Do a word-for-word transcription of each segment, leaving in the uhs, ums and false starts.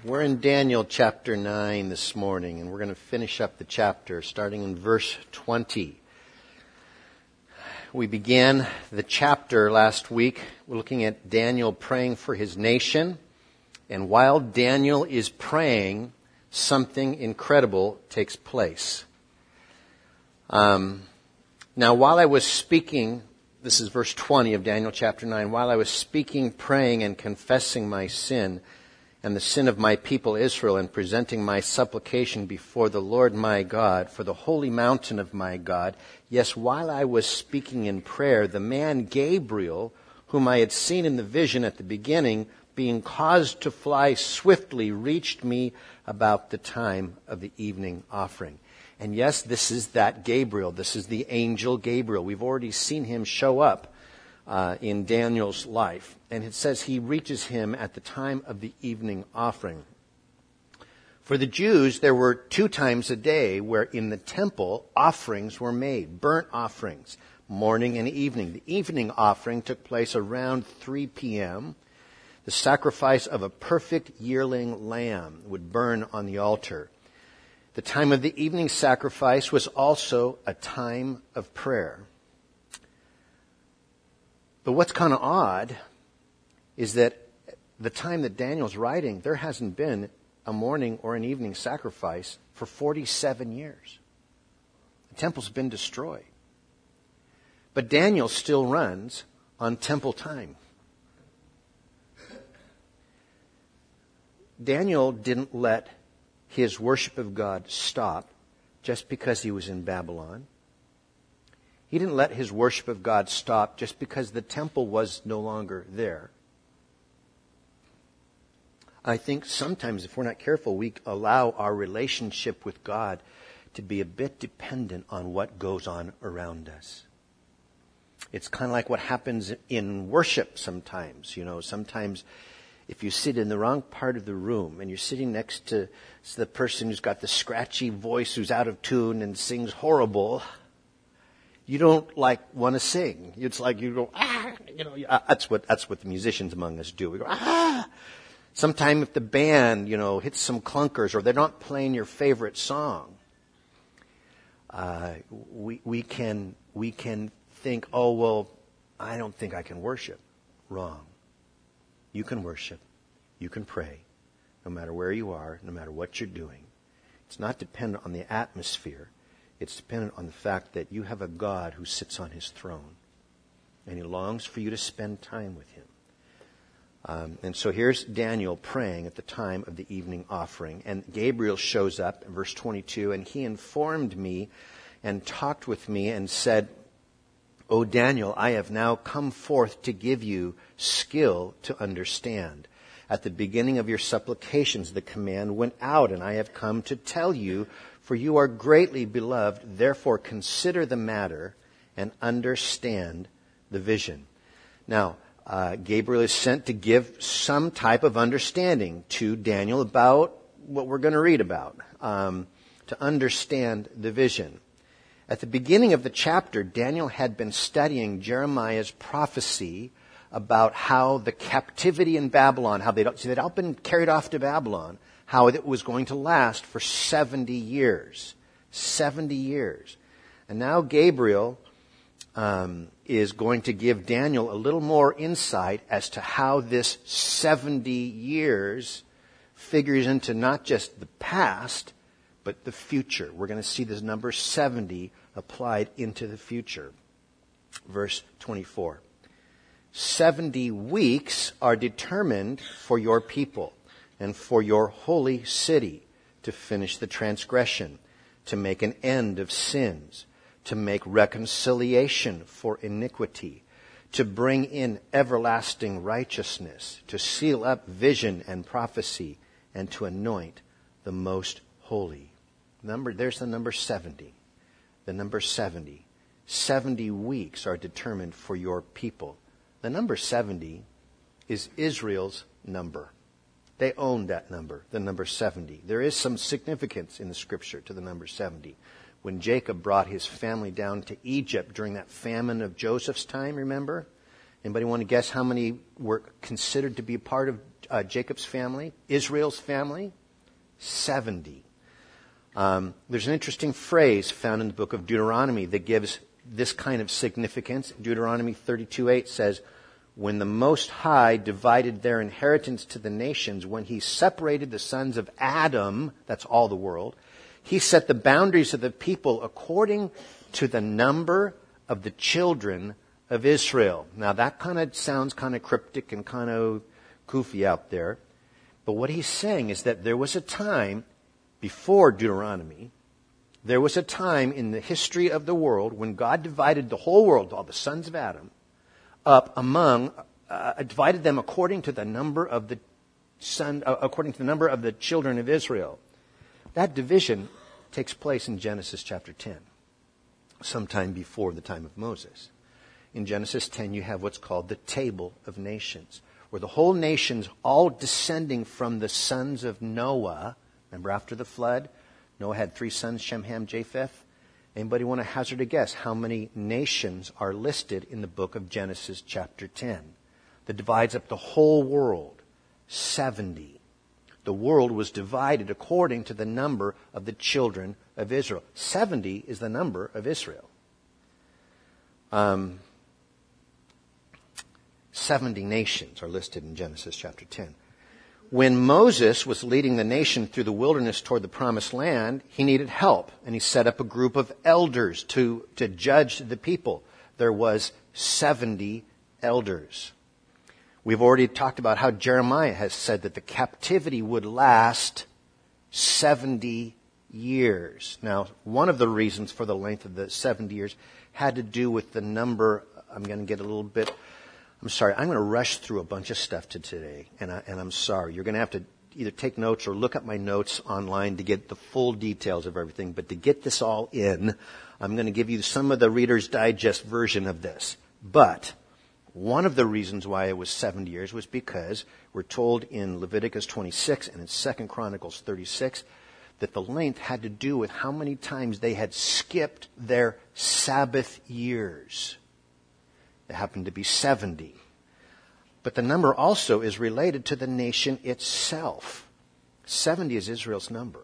We're in Daniel chapter nine this morning, and we're going to finish up the chapter starting in verse twenty. We began the chapter last week looking at Daniel praying for his nation, and while Daniel is praying, something incredible takes place. Um, now, while I was speaking, this is verse twenty of Daniel chapter nine, while I was speaking, praying, and confessing my sin, and the sin of my people Israel, and presenting my supplication before the Lord my God for the holy mountain of my God. Yes, while I was speaking in prayer, the man Gabriel, whom I had seen in the vision at the beginning, being caused to fly swiftly, reached me about the time of the evening offering. And yes, this is that Gabriel. This is the angel Gabriel. We've already seen him show up Uh, in Daniel's life. And it says he reaches him at the time of the evening offering. For the Jews, there were two times a day where in the temple offerings were made, burnt offerings, morning and evening. The evening offering took place around three p.m. The sacrifice of a perfect yearling lamb would burn on the altar. The time of the evening sacrifice was also a time of prayer. But what's kind of odd is that the time that Daniel's writing, there hasn't been a morning or an evening sacrifice for forty-seven years. The temple's been destroyed. But Daniel still runs on temple time. Daniel didn't let his worship of God stop just because he was in Babylon. He didn't let his worship of God stop just because the temple was no longer there. I think sometimes if we're not careful, we allow our relationship with God to be a bit dependent on what goes on around us. It's kind of like what happens in worship sometimes. You know, sometimes if you sit in the wrong part of the room and you're sitting next to the person who's got the scratchy voice, who's out of tune and sings horrible, you don't like want to sing. It's like you go, ah, you know, that's what, that's what the musicians among us do. We go, ah. Sometime if the band, you know, hits some clunkers or they're not playing your favorite song, uh, we, we can, we can think, oh, well, I don't think I can worship. Wrong. You can worship. You can pray. No matter where you are, no matter what you're doing. It's not dependent on the atmosphere. It's dependent on the fact that you have a God who sits on his throne. And he longs for you to spend time with him. Um, and so here's Daniel praying at the time of the evening offering. And Gabriel shows up in verse twenty-two. And he informed me and talked with me and said, O Daniel, I have now come forth to give you skill to understand. At the beginning of your supplications, the command went out, and I have come to tell you, for you are greatly beloved, therefore consider the matter and understand the vision. Now, uh, Gabriel is sent to give some type of understanding to Daniel about what we're going to read about, um, to understand the vision. At the beginning of the chapter, Daniel had been studying Jeremiah's prophecy about how the captivity in Babylon, how they'd, so they'd all been carried off to Babylon, how it was going to last for seventy years. seventy years. And now Gabriel um, is going to give Daniel a little more insight as to how this seventy years figures into not just the past, but the future. We're going to see this number seventy applied into the future. Verse twenty-four. seventy weeks are determined for your people and for your holy city, to finish the transgression, to make an end of sins, to make reconciliation for iniquity, to bring in everlasting righteousness, to seal up vision and prophecy, and to anoint the most holy. Number, there's the number seventy. The number seventy. seventy weeks are determined for your people. The number seventy is Israel's number. They own that number, the number seventy. There is some significance in the scripture to the number seventy. When Jacob brought his family down to Egypt during that famine of Joseph's time, remember? Anybody want to guess how many were considered to be a part of, uh, Jacob's family, Israel's family? seventy. Um, there's an interesting phrase found in the book of Deuteronomy that gives this kind of significance. Deuteronomy thirty-two eight says, when the Most High divided their inheritance to the nations, when he separated the sons of Adam, that's all the world, he set the boundaries of the people according to the number of the children of Israel. Now that kind of sounds kind of cryptic and kind of goofy out there. But what he's saying is that there was a time before Deuteronomy, there was a time in the history of the world when God divided the whole world, all the sons of Adam, up among, uh, divided them according to the number of the son, uh, according to the number of the children of Israel. That division takes place in Genesis chapter ten, sometime before the time of Moses. In Genesis ten, you have what's called the Table of Nations, where the whole nation's all descending from the sons of Noah. Remember after the flood, Noah had three sons, Shem, Ham, Japheth. Anybody want to hazard a guess how many nations are listed in the book of Genesis chapter ten? That divides up the whole world. seventy. The world was divided according to the number of the children of Israel. seventy is the number of Israel. Um, seventy nations are listed in Genesis chapter ten. When Moses was leading the nation through the wilderness toward the promised land, he needed help, and he set up a group of elders to, to judge the people. There was seventy elders. We've already talked about how Jeremiah has said that the captivity would last seventy years. Now, one of the reasons for the length of the seventy years had to do with the number. I'm going to get a little bit... I'm sorry, I'm going to rush through a bunch of stuff to today, and, I, and I'm sorry. You're going to have to either take notes or look up my notes online to get the full details of everything. But to get this all in, I'm going to give you some of the Reader's Digest version of this. But one of the reasons why it was seventy years was because we're told in Leviticus twenty-six and in Second Chronicles thirty-six that the length had to do with how many times they had skipped their Sabbath years. It happened to be seventy. But the number also is related to the nation itself. seventy is Israel's number.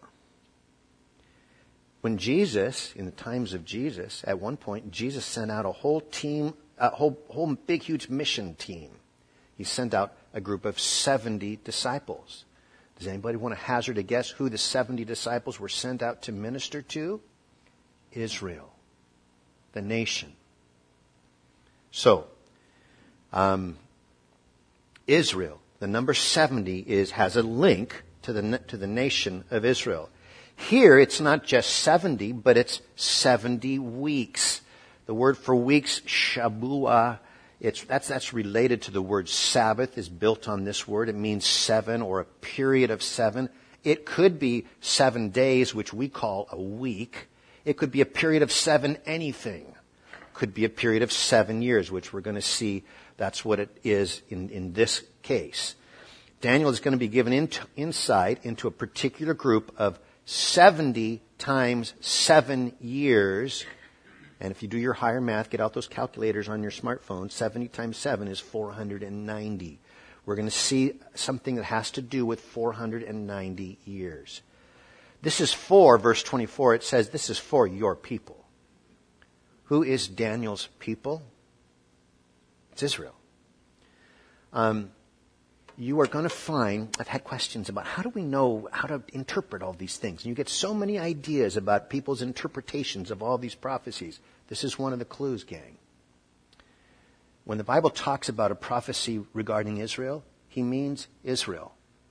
When Jesus, in the times of Jesus, at one point, Jesus sent out a whole team, a whole, whole big, huge mission team. He sent out a group of seventy disciples. Does anybody want to hazard a guess who the seventy disciples were sent out to minister to? Israel, the nation. So, um, Israel, the number seventy is has a link to the to the nation of Israel. Here, it's not just seventy, but it's seventy weeks. The word for weeks, Shabuah, it's that's that's related to the word Sabbath. Is built on this word. It means seven or a period of seven. It could be seven days, which we call a week. It could be a period of seven anything. Could be a period of seven years, which we're going to see that's what it is in, in this case. Daniel is going to be given into, insight into a particular group of seventy times seven years. And if you do your higher math, get out those calculators on your smartphone. seventy times seven is four hundred ninety. We're going to see something that has to do with four hundred ninety years. This is for, verse twenty-four, it says, this is for your people. Who is Daniel's people? It's Israel. Um, you are going to find, I've had questions about how do we know how to interpret all these things? And you get so many ideas about people's interpretations of all these prophecies. This is one of the clues, gang. When the Bible talks about a prophecy regarding Israel, he means Israel.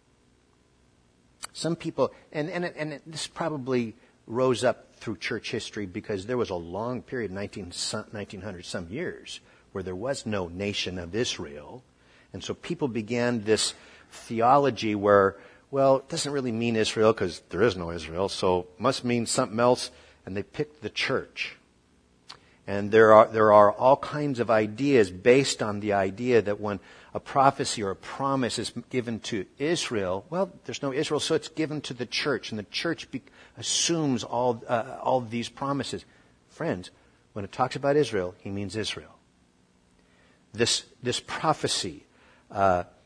Some people, and, and, and this probably rose up through church history because there was a long period, nineteen hundred some years, where there was no nation of Israel. And so people began this theology where, well, it doesn't really mean Israel because there is no Israel, so it must mean something else. And they picked the church. And there are there are all kinds of ideas based on the idea that when a prophecy or a promise is given to Israel, well, there's no Israel, so it's given to the church, and the church be, assumes all uh, all these promises. Friends, when it talks about Israel, he means Israel. This this prophecy uh,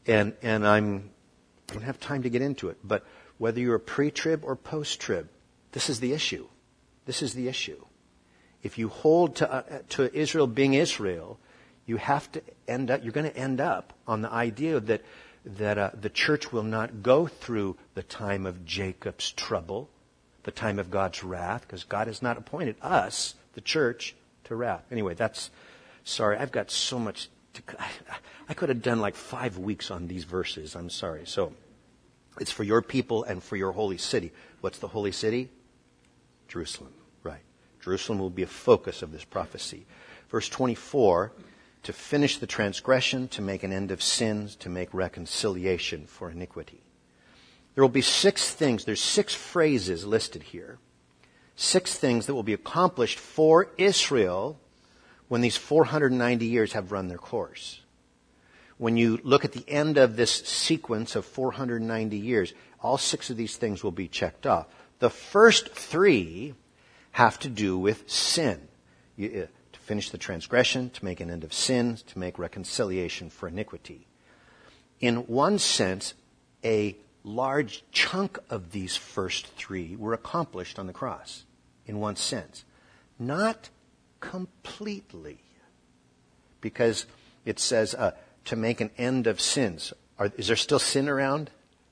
And, and I'm, I don't have time to get into it, but whether you're a pre-trib or post-trib, this is the issue. This is the issue. If you hold to, uh, to Israel being Israel, you have to end up, you're going to end up on the idea that, that uh, the church will not go through the time of Jacob's trouble, the time of God's wrath, because God has not appointed us, the church, to wrath. Anyway, that's, sorry, I've got so much, to, I, I could have done like five weeks on these verses. I'm sorry. So, it's for your people and for your holy city. What's the holy city? Jerusalem. Right. Jerusalem will be a focus of this prophecy. Verse twenty-four, to finish the transgression, to make an end of sins, to make reconciliation for iniquity. There will be six things, there's six phrases listed here. Six things that will be accomplished for Israel when these four hundred ninety years have run their course. When you look at the end of this sequence of four hundred ninety years, all six of these things will be checked off. The first three have to do with sin. You, uh, to finish the transgression, to make an end of sins, to make reconciliation for iniquity. In one sense, a large chunk of these first three were accomplished on the cross. In one sense. Not completely. Because it says uh, to make an end of sins. Are, is there still sin around?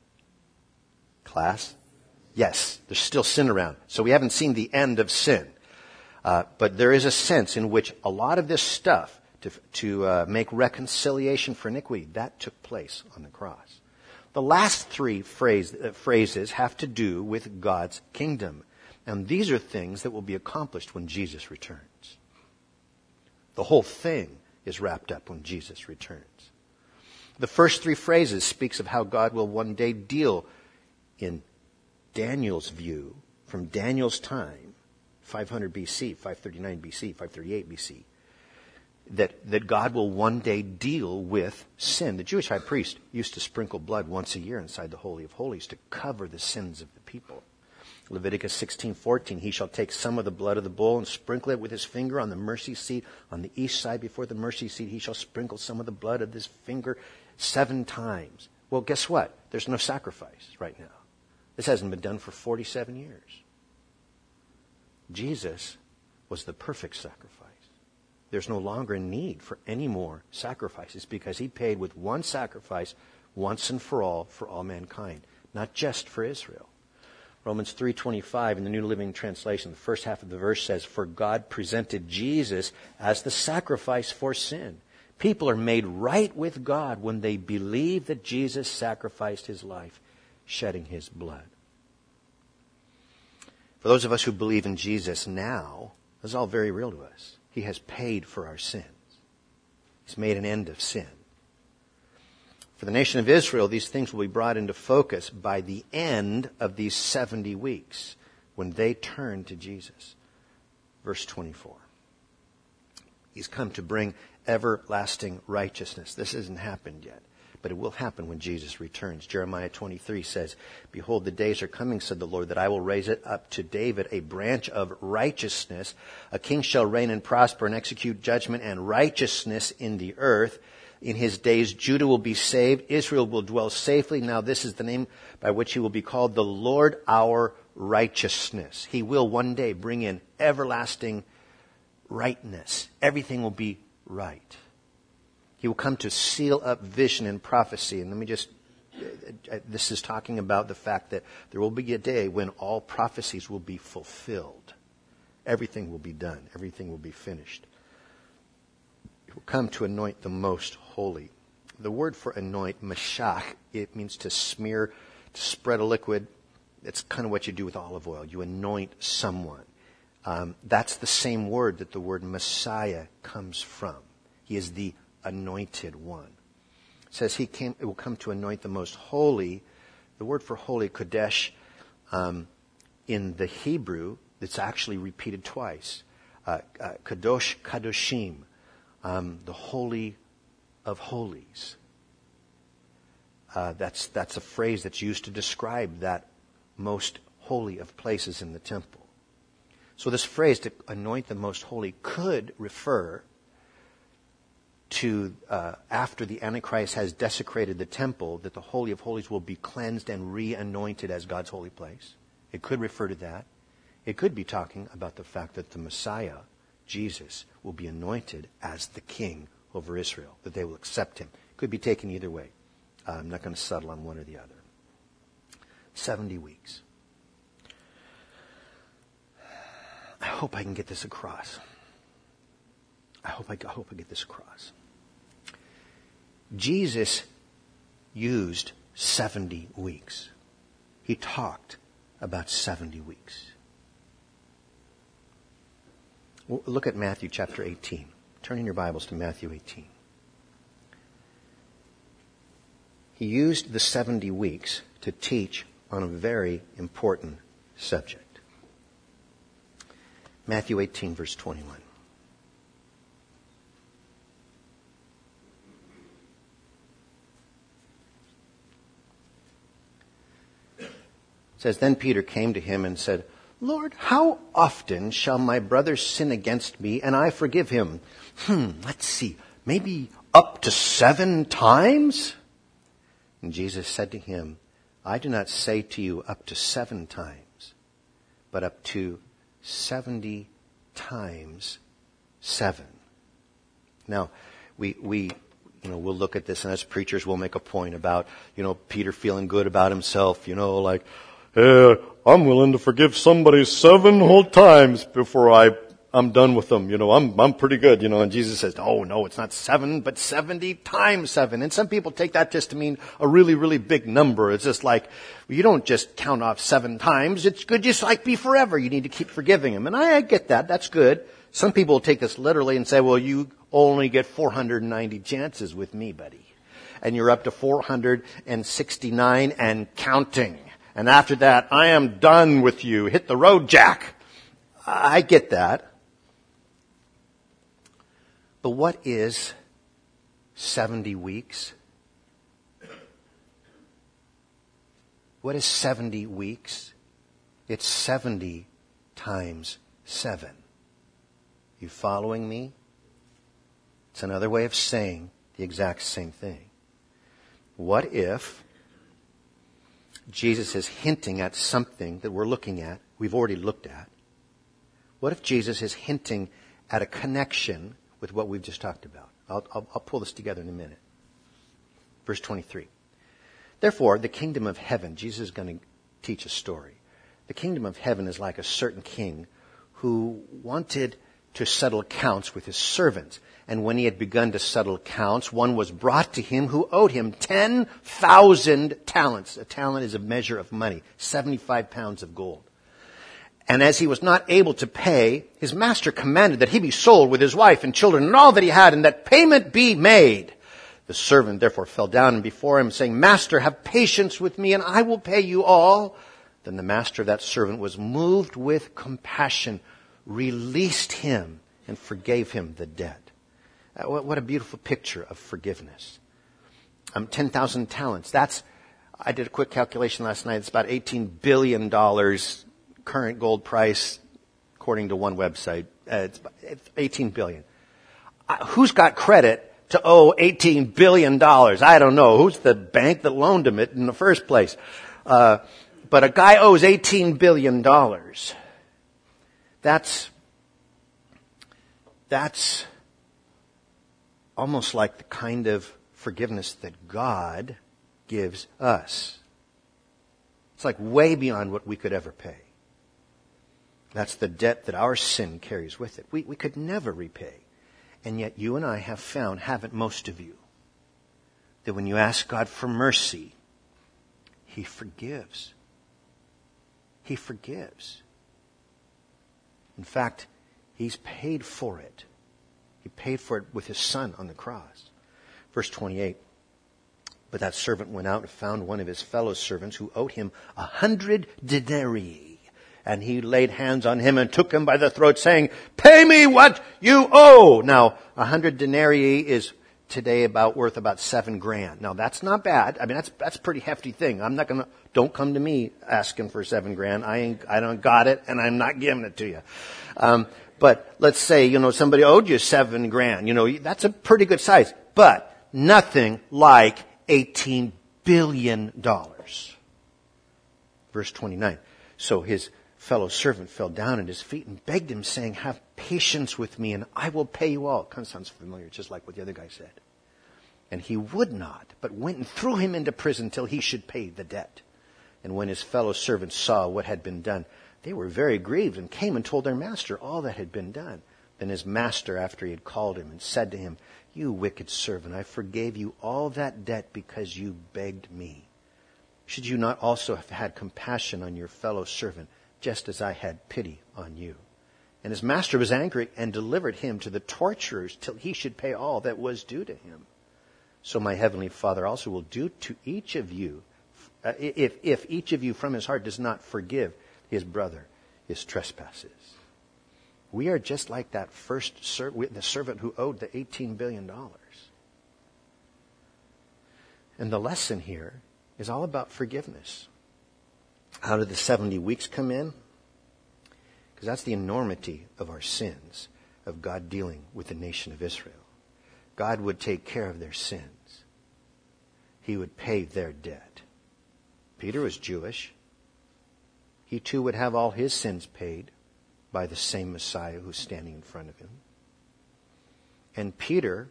Class? Yes, there's still sin around. So we haven't seen the end of sin. Uh, but there is a sense in which a lot of this stuff to, to uh, make reconciliation for iniquity, that took place on the cross. The last three phrase, uh, phrases have to do with God's kingdom. And these are things that will be accomplished when Jesus returns. The whole thing is wrapped up when Jesus returns. The first three phrases speaks of how God will one day deal, in Daniel's view, from Daniel's time, five hundred B C, five thirty-nine B C, five thirty-eight B C, that, that God will one day deal with sin. The Jewish high priest used to sprinkle blood once a year inside the Holy of Holies to cover the sins of the people. Leviticus sixteen fourteen, he shall take some of the blood of the bull and sprinkle it with his finger on the mercy seat. On the east side before the mercy seat, he shall sprinkle some of the blood of this finger seven times. Well, guess what? There's no sacrifice right now. This hasn't been done for forty-seven years. Jesus was the perfect sacrifice. There's no longer a need for any more sacrifices because he paid with one sacrifice once and for all for all mankind, not just for Israel. Romans three twenty-five in the New Living Translation, the first half of the verse says, "For God presented Jesus as the sacrifice for sin." People are made right with God when they believe that Jesus sacrificed his life, shedding his blood. For those of us who believe in Jesus now, this is all very real to us. He has paid for our sins. He's made an end of sin. For the nation of Israel, these things will be brought into focus by the end of these seventy weeks when they turn to Jesus. Verse twenty-four. He's come to bring everlasting righteousness. This hasn't happened yet, but it will happen when Jesus returns. Jeremiah twenty-three says, "Behold, the days are coming, said the Lord, that I will raise it up to David a branch of righteousness. A king shall reign and prosper and execute judgment and righteousness in the earth. In his days, Judah will be saved. Israel will dwell safely. Now this is the name by which he will be called, the Lord our righteousness." He will one day bring in everlasting rightness. Everything will be right. He will come to seal up vision and prophecy. And let me just, this is talking about the fact that there will be a day when all prophecies will be fulfilled. Everything will be done. Everything will be finished. He will come to anoint the most holy. The word for anoint, mashach, it means to smear, to spread a liquid. It's kind of what you do with olive oil. You anoint someone. Um, that's the same word that the word Messiah comes from. He is the anointed one. It says he came, it will come to anoint the most holy. The word for holy, kodesh, um, in the Hebrew, it's actually repeated twice. Uh, uh, kadosh, kadoshim, um, the holy of holies. Uh, that's that's a phrase that's used to describe that most holy of places in the temple. So this phrase, to anoint the most holy, could refer to, uh, after the Antichrist has desecrated the temple, that the Holy of Holies will be cleansed and re-anointed as God's holy place. It could refer to that. It could be talking about the fact that the Messiah, Jesus, will be anointed as the king over Israel, that they will accept him. It could be taken either way. Uh, I'm not going to settle on one or the other. seventy weeks. I hope I can get this across. I hope I, I hope I get this across. Jesus used seventy weeks. He talked about seventy weeks. Well, look at Matthew chapter eighteen. Turn in your Bibles to Matthew eighteen. He used the seventy weeks to teach on a very important subject. Matthew eighteen, verse twenty-one. It says, then Peter came to him and said, Lord, how often shall my brother sin against me and I forgive him? Hmm, let's see, maybe up to seven times? And Jesus said to him, I do not say to you up to seven times, but up to seventy times seven. Now, we, we, you know, we'll look at this, and as preachers, we'll make a point about, you know, Peter feeling good about himself, you know, like, Uh, I'm willing to forgive somebody seven whole times before I, I'm done with them. You know, I'm, I'm pretty good, you know. And Jesus says, oh, no, it's not seven, but seventy times seven. And some people take that just to mean a really, really big number. It's just like, well, you don't just count off seven times. It's good just like be forever. You need to keep forgiving him. And I, I get that. That's good. Some people take this literally and say, well, you only get four hundred ninety chances with me, buddy. And you're up to four hundred sixty-nine and counting. And after that, I am done with you. Hit the road, Jack. I get that. But what is seventy weeks? What is seventy weeks? It's seventy times seven. You following me? It's another way of saying the exact same thing. What if Jesus is hinting at something that we're looking at, we've already looked at? What if Jesus is hinting at a connection with what we've just talked about? I'll, I'll, I'll pull this together in a minute. Verse twenty-three. Therefore, the kingdom of heaven, Jesus is going to teach a story. The kingdom of heaven is like a certain king who wanted to settle accounts with his servants. And when he had begun to settle accounts, one was brought to him who owed him ten thousand talents. A talent is a measure of money, seventy-five pounds of gold. And as he was not able to pay, his master commanded that he be sold with his wife and children and all that he had, and that payment be made. The servant therefore fell down before him, saying, Master, have patience with me, and I will pay you all. Then the master of that servant was moved with compassion, released him, and forgave him the debt. Uh, what, what a beautiful picture of forgiveness. Um, ten thousand talents. That's, I did a quick calculation last night. It's about eighteen billion dollars current gold price, according to one website. Uh, it's, it's eighteen billion dollars. Uh, who's got credit to owe eighteen billion dollars? I don't know. Who's the bank that loaned him it in the first place? Uh, but a guy owes eighteen billion dollars. That's, that's almost like the kind of forgiveness that God gives us. It's like way beyond what we could ever pay. That's the debt that our sin carries with it. We, we could never repay. And yet you and I have found, haven't most of you, that when you ask God for mercy, He forgives. He forgives. In fact, He's paid for it. He paid for it with His Son on the cross. Verse twenty-eight. But that servant went out and found one of his fellow servants who owed him a hundred denarii. And he laid hands on him and took him by the throat, saying, Pay me what you owe. Now, a hundred denarii is today about worth about seven grand. Now, that's not bad. I mean, that's that's a pretty hefty thing. I'm not going to, don't come to me asking for seven grand. I ain't, I don't got it, and I'm not giving it to you. Um, But let's say, you know, somebody owed you seven grand. You know, that's a pretty good size. But nothing like eighteen billion dollars. Verse twenty-nine. So his fellow servant fell down at his feet and begged him, saying, have patience with me and I will pay you all. Kind of sounds familiar, just like what the other guy said. And he would not, but went and threw him into prison till he should pay the debt. And when his fellow servants saw what had been done, they were very grieved and came and told their master all that had been done. Then his master, after he had called him and said to him, you wicked servant, I forgave you all that debt because you begged me. Should you not also have had compassion on your fellow servant, just as I had pity on you? And his master was angry and delivered him to the torturers till he should pay all that was due to him. So my heavenly Father also will do to each of you, uh, if, if each of you from his heart does not forgive his brother his trespasses. We are just like that first servant, the servant who owed the eighteen billion dollars. And the lesson here is all about forgiveness. How did the seventy weeks come in? Because that's the enormity of our sins, of God dealing with the nation of Israel. God would take care of their sins. He would pay their debt. Peter was Jewish. He too would have all his sins paid by the same Messiah who's standing in front of him. And Peter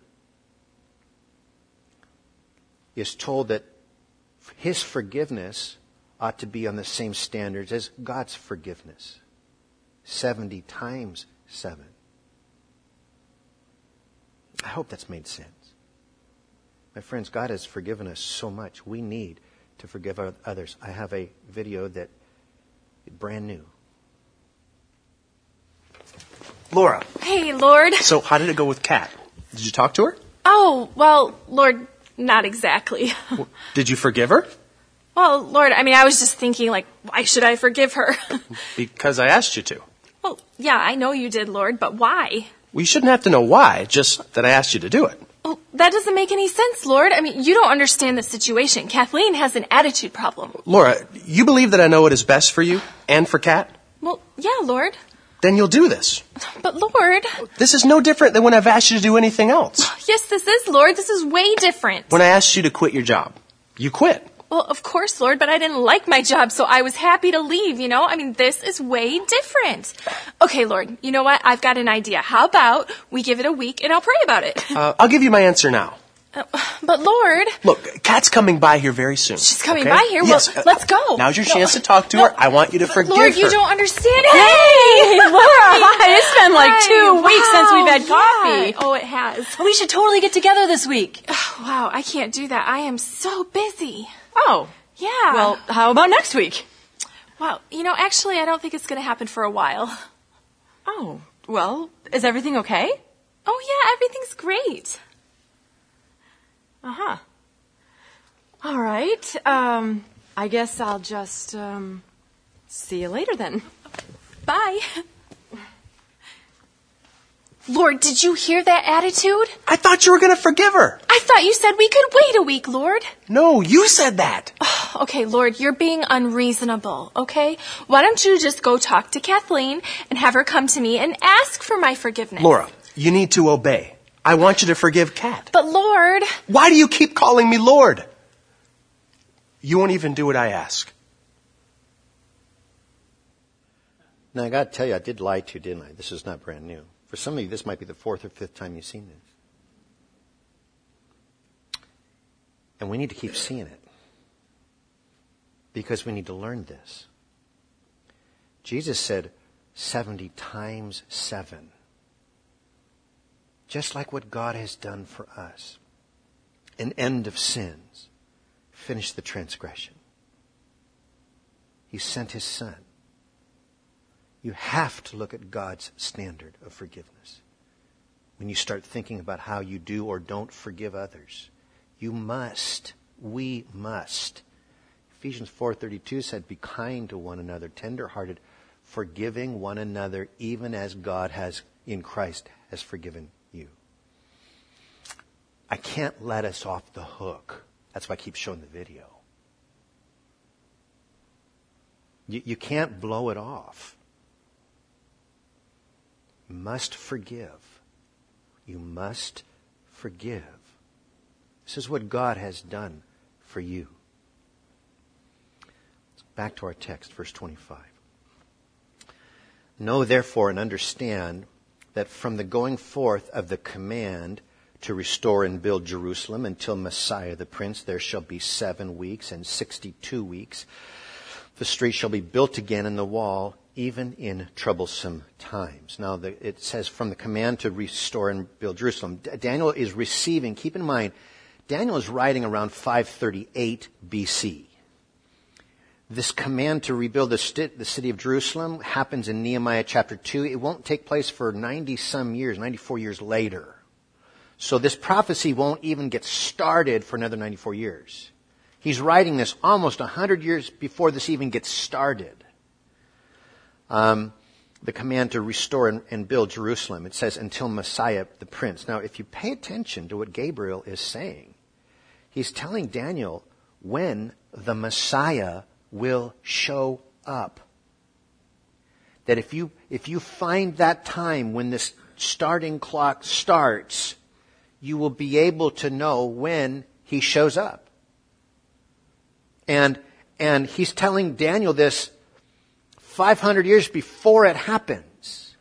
is told that his forgiveness ought to be on the same standards as God's forgiveness. seventy times seven. I hope that's made sense. My friends, God has forgiven us so much. We need to forgive others. I have a video that is brand new. Laura. Hey, Lord. So how did it go with Kat? Did you talk to her? Oh, well, Lord, not exactly. Well, did you forgive her? Well, Lord, I mean, I was just thinking, like, why should I forgive her? Because I asked you to. Well, yeah, I know you did, Lord, but why? Well, you shouldn't have to know why, just that I asked you to do it. Well, that doesn't make any sense, Lord. I mean, you don't understand the situation. Kathleen has an attitude problem. Laura, you believe that I know what is best for you and for Kat? Well, yeah, Lord. Then you'll do this. But, Lord... This is no different than when I've asked you to do anything else. Yes, this is, Lord. This is way different. When I asked you to quit your job, you quit. Well, of course, Lord, but I didn't like my job, so I was happy to leave, you know? I mean, this is way different. Okay, Lord, you know what? I've got an idea. How about we give it a week and I'll pray about it? Uh, I'll give you my answer now. Uh, but, Lord... Look, Kat's coming by here very soon. She's coming okay? by here? Yes. Well, let's go. Now's your no. chance to talk to no. her. I want you to forgive Lord, her. you don't understand. Hey, Laura, hi. It's been like Hi. two Wow. weeks since we've had coffee. Yeah. Oh, it has. We should totally get together this week. Wow, I can't do that. I am so busy. Oh. Yeah. Well, how about next week? Wow, you know, actually, I don't think it's going to happen for a while. Oh, well, is everything okay? Oh, yeah, everything's great. Uh-huh. All right. Um, I guess I'll just, um, see you later then. Bye. Lord, did you hear that attitude? I thought you were going to forgive her. I thought you said we could wait a week, Lord. No, you said that. Okay, Lord, you're being unreasonable, okay? Why don't you just go talk to Kathleen and have her come to me and ask for my forgiveness? Laura, you need to obey. I want you to forgive Kat. But Lord... Why do you keep calling me Lord? You won't even do what I ask. Now, I got to tell you, I did lie to you, didn't I? This is not brand new. For some of you, this might be the fourth or fifth time you've seen this. And we need to keep seeing it. Because we need to learn this. Jesus said seventy times seven. Just like what God has done for us. An end of sins. Finish the transgression. He sent His Son. You have to look at God's standard of forgiveness. When you start thinking about how you do or don't forgive others, you must, we must. Ephesians four thirty-two said, be kind to one another, tender-hearted, forgiving one another, even as God has, in Christ, has forgiven you. I can't let us off the hook. That's why I keep showing the video. You, you can't blow it off. You must forgive. You must forgive. This is what God has done for you. Back to our text, verse twenty-five. Know therefore and understand that from the going forth of the command to restore and build Jerusalem until Messiah the Prince, there shall be seven weeks and sixty-two weeks. The street shall be built again and the wall, even in troublesome times. Now, the, it says from the command to restore and build Jerusalem. D- Daniel is receiving, keep in mind, Daniel is writing around five thirty-eight B C. This command to rebuild the, st- the city of Jerusalem happens in Nehemiah chapter two. It won't take place for ninety-some years, ninety-four years later. So this prophecy won't even get started for another ninety-four years. He's writing this almost one hundred years before this even gets started. Um, the command to restore and, and build Jerusalem. It says, until Messiah the Prince. Now, if you pay attention to what Gabriel is saying, he's telling Daniel when the Messiah will show up. That if you if you find that time when this starting clock starts, you will be able to know when he shows up. And and he's telling Daniel this five hundred years before it happens.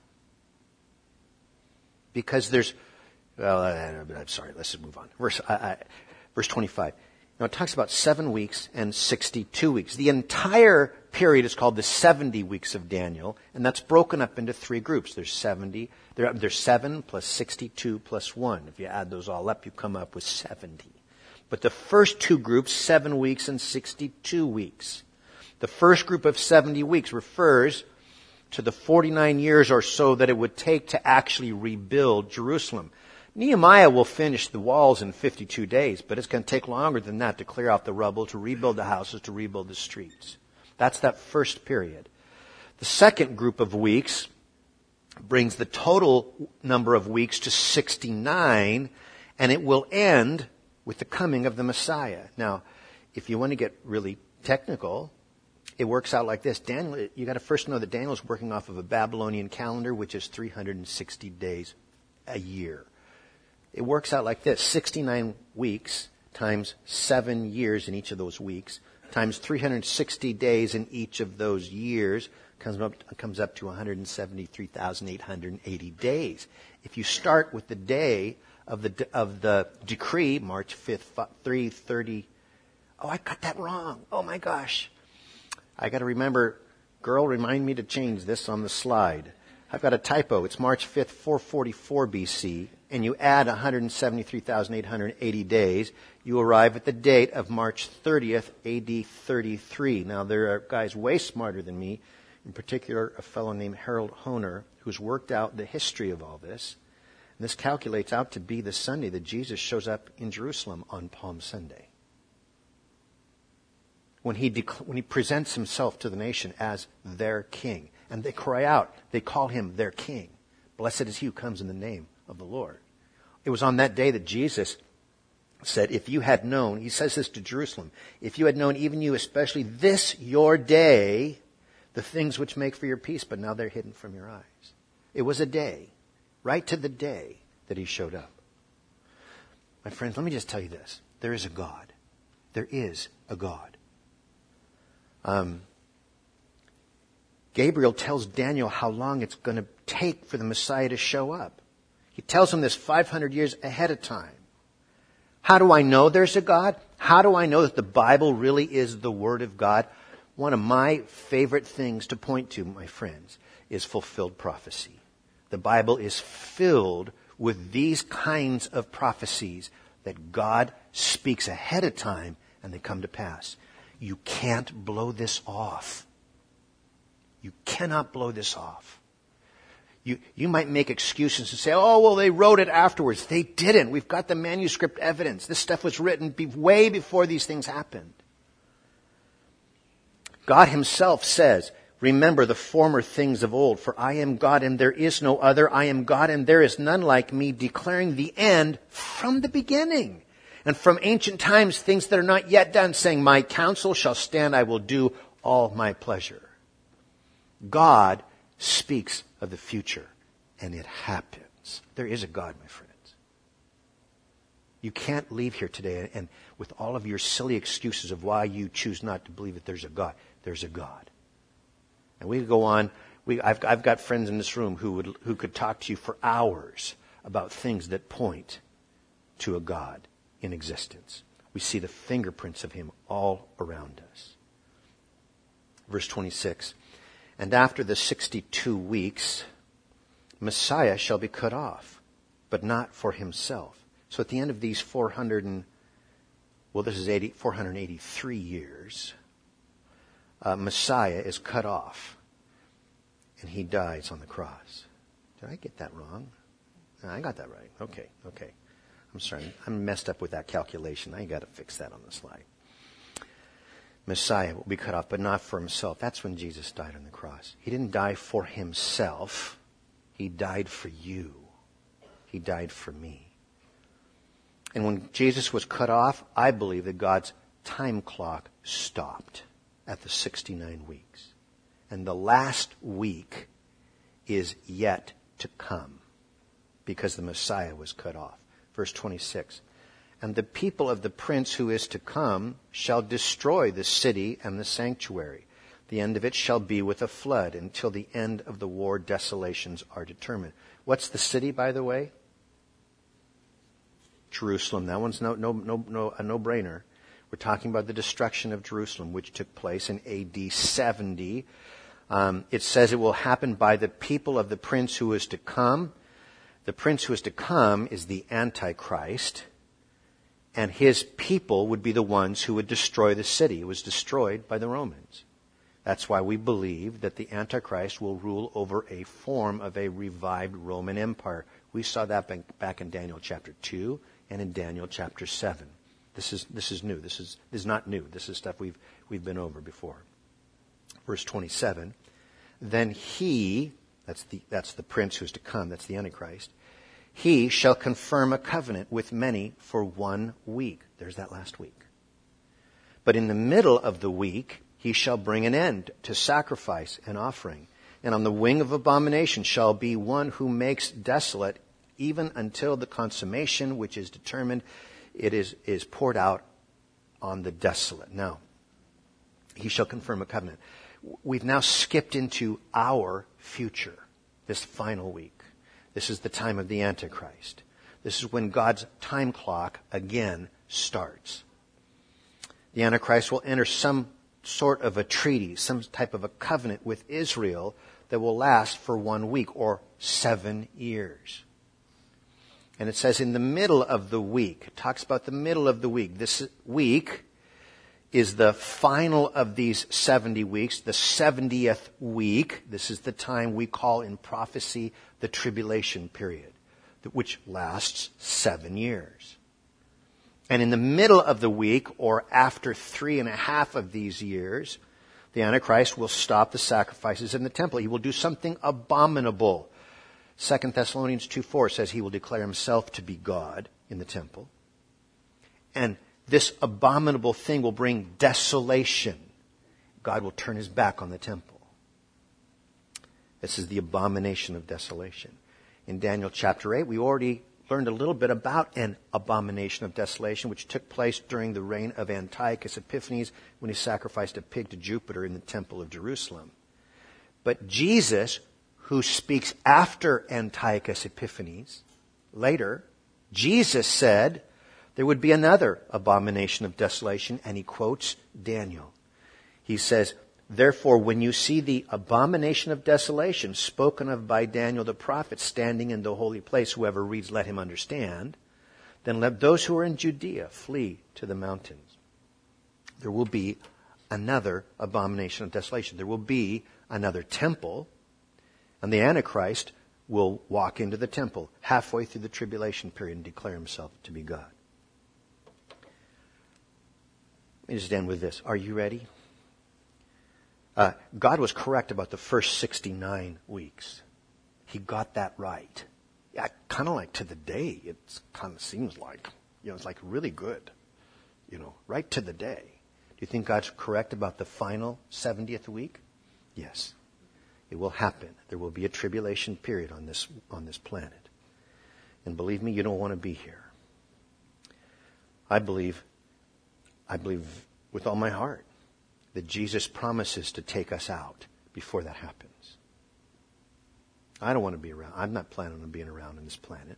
Because there's, well, I, I'm sorry, let's move on. Verse, I, I, verse twenty-five. Now it talks about seven weeks and sixty-two weeks. The entire period is called the seventy weeks of Daniel, and that's broken up into three groups. There's seventy, there, there's seven plus sixty-two plus one. If you add those all up, you come up with seventy. But the first two groups, seven weeks and sixty-two weeks. The first group of seventy weeks refers to the forty-nine years or so that it would take to actually rebuild Jerusalem. Nehemiah will finish the walls in fifty-two days, but it's going to take longer than that to clear out the rubble, to rebuild the houses, to rebuild the streets. That's that first period. The second group of weeks brings the total number of weeks to sixty-nine, and it will end with the coming of the Messiah. Now, if you want to get really technical, it works out like this. Daniel, you got to first know that Daniel is working off of a Babylonian calendar, which is three hundred sixty days a year. It works out like this. sixty-nine weeks times seven years in each of those weeks times three hundred sixty days in each of those years comes up, comes up to one hundred seventy-three thousand eight hundred eighty days. If you start with the day of the of the decree, March fifth, three thirty. Oh, I got that wrong. Oh my gosh. I got to remember, girl, remind me to change this on the slide. I've got a typo. It's March fifth, four forty-four B C, and you add one hundred seventy-three thousand eight hundred eighty days, you arrive at the date of March thirtieth, A D thirty-three. Now, there are guys way smarter than me, in particular a fellow named Harold Honer, who's worked out the history of all this. And this calculates out to be the Sunday that Jesus shows up in Jerusalem on Palm Sunday. When he, dec- when he presents himself to the nation as their king. And they cry out, they call him their king. Blessed is he who comes in the name of the Lord. It was on that day that Jesus said, if you had known, he says this to Jerusalem, if you had known, even you especially, this your day, the things which make for your peace, but now they're hidden from your eyes. It was a day, right to the day that he showed up. My friends, let me just tell you this. There is a God. There is a God. Um, Gabriel tells Daniel how long it's going to take for the Messiah to show up. He tells him this five hundred years ahead of time. How do I know there's a God? How do I know that the Bible really is the Word of God? One of my favorite things to point to, my friends, is fulfilled prophecy. The Bible is filled with these kinds of prophecies that God speaks ahead of time and they come to pass. You can't blow this off. You cannot blow this off. You, you might make excuses and say, oh, well, they wrote it afterwards. They didn't. We've got the manuscript evidence. This stuff was written be- way before these things happened. God himself says, remember the former things of old, for I am God and there is no other. I am God and there is none like me, declaring the end from the beginning. And from ancient times, things that are not yet done, saying, my counsel shall stand, I will do all my pleasure. God speaks of the future and it happens. There is a God, my friends. You can't leave here today and with all of your silly excuses of why you choose not to believe that there's a God. There's a God. And we could go on. We, I've, I've got friends in this room who would who could talk to you for hours about things that point to a God in existence. We see the fingerprints of him all around us. Verse twenty-six. And after the sixty-two weeks, Messiah shall be cut off, but not for himself. So at the end of these four hundred and, well, this is eighty, four hundred eighty-three years, uh, Messiah is cut off, and he dies on the cross. Did I get that wrong? No, I got that right. Okay, okay. I'm sorry. I'm messed up with that calculation. I got to fix that on the slide. Messiah will be cut off, but not for himself. That's when Jesus died on the cross. He didn't die for himself. He died for you. He died for me. And when Jesus was cut off, I believe that God's time clock stopped at the sixty-nine weeks. And the last week is yet to come because the Messiah was cut off. Verse twenty-six. And the people of the prince who is to come shall destroy the city and the sanctuary. The end of it shall be with a flood. Until the end of the war, desolations are determined. What's the city, by the way? Jerusalem. That one's no, no, no, no, a no-brainer. We're talking about the destruction of Jerusalem, which took place in A D seventy. Um, it says it will happen by the people of the prince who is to come. The prince who is to come is the Antichrist, and his people would be the ones who would destroy the city. It was destroyed by the Romans. That's why we believe that the Antichrist will rule over a form of a revived Roman Empire. We saw that back in Daniel chapter two and in Daniel chapter seven. This is this is new. This is this is not new. This is stuff we've we've been over before. Verse twenty-seven. Then he, that's the that's the prince who's to come, that's the Antichrist, he shall confirm a covenant with many for one week. There's that last week. But in the middle of the week, he shall bring an end to sacrifice and offering. And on the wing of abomination shall be one who makes desolate, even until the consummation which is determined, it is, is poured out on the desolate. Now, he shall confirm a covenant. We've now skipped into our future, this final week. This is the time of the Antichrist. This is when God's time clock again starts. The Antichrist will enter some sort of a treaty, some type of a covenant with Israel that will last for one week or seven years. And it says in the middle of the week, it talks about the middle of the week. This week is the final of these seventy weeks, the seventieth week. This is the time we call in prophecy the tribulation period, which lasts seven years. And in the middle of the week, or after three and a half of these years, the Antichrist will stop the sacrifices in the temple. He will do something abominable. Second Thessalonians two four says he will declare himself to be God in the temple. And this abominable thing will bring desolation. God will turn his back on the temple. This is the abomination of desolation. In Daniel chapter eight, we already learned a little bit about an abomination of desolation, which took place during the reign of Antiochus Epiphanes when he sacrificed a pig to Jupiter in the temple of Jerusalem. But Jesus, who speaks after Antiochus Epiphanes, later, Jesus said there would be another abomination of desolation, and he quotes Daniel. He says, therefore, when you see the abomination of desolation spoken of by Daniel the prophet standing in the holy place, whoever reads, let him understand, then let those who are in Judea flee to the mountains. There will be another abomination of desolation. There will be another temple, and the Antichrist will walk into the temple halfway through the tribulation period and declare himself to be God. Let me just end with this. Are you ready? Uh, God was correct about the first sixty-nine weeks. He got that right. Yeah, kind of like to the day. It kind of seems like, you know, it's like really good. You know, right to the day. Do you think God's correct about the final seventieth week? Yes. It will happen. There will be a tribulation period on this, on this planet. And believe me, you don't want to be here. I believe, I believe with all my heart that Jesus promises to take us out before that happens. I don't want to be around. I'm not planning on being around on this planet.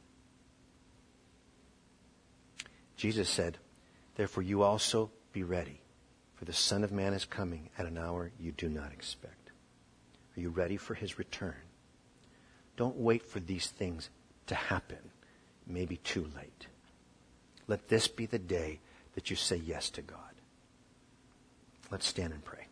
Jesus said, therefore you also be ready, for the Son of Man is coming at an hour you do not expect. Are you ready for his return? Don't wait for these things to happen. It may be too late. Let this be the day that you say yes to God. Let's stand and pray.